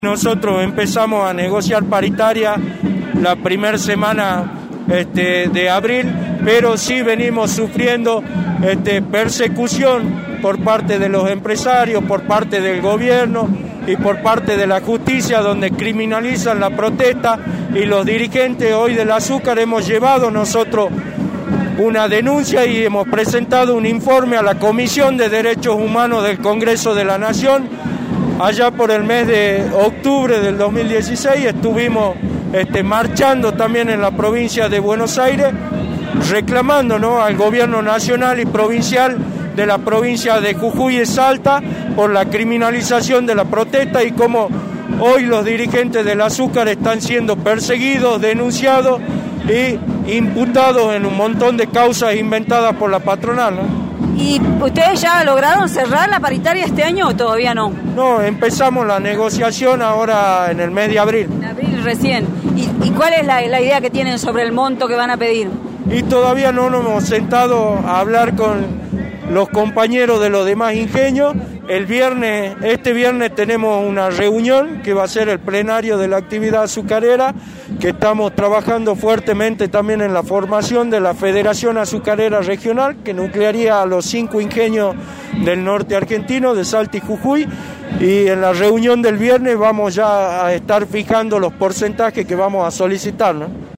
Nosotros empezamos a negociar paritaria la primera semana de abril, pero sí venimos sufriendo persecución por parte de los empresarios, por parte del gobierno y por parte de la justicia, donde criminalizan la protesta, y los dirigentes hoy del azúcar hemos llevado nosotros una denuncia y hemos presentado un informe a la Comisión de Derechos Humanos del Congreso de la Nación. Allá por el mes de octubre del 2016 estuvimos marchando también en la provincia de Buenos Aires, reclamando, ¿no?, al gobierno nacional y provincial de la provincia de Jujuy y Salta por la criminalización de la protesta y cómo hoy los dirigentes del azúcar están siendo perseguidos, denunciados e imputados en un montón de causas inventadas por la patronal, ¿no? ¿Y ustedes ya lograron cerrar la paritaria este año o todavía no? No, empezamos la negociación ahora en el mes de abril. En abril recién. ¿Y cuál es la idea que tienen sobre el monto que van a pedir? Y todavía no nos hemos sentado a hablar con los compañeros de los demás ingenios. Este viernes tenemos una reunión que va a ser el plenario de la actividad azucarera, que estamos trabajando fuertemente también en la formación de la Federación Azucarera Regional, que nuclearía a los 5 ingenios del norte argentino, de Salta y Jujuy, y en la reunión del viernes vamos ya a estar fijando los porcentajes que vamos a solicitar, ¿no?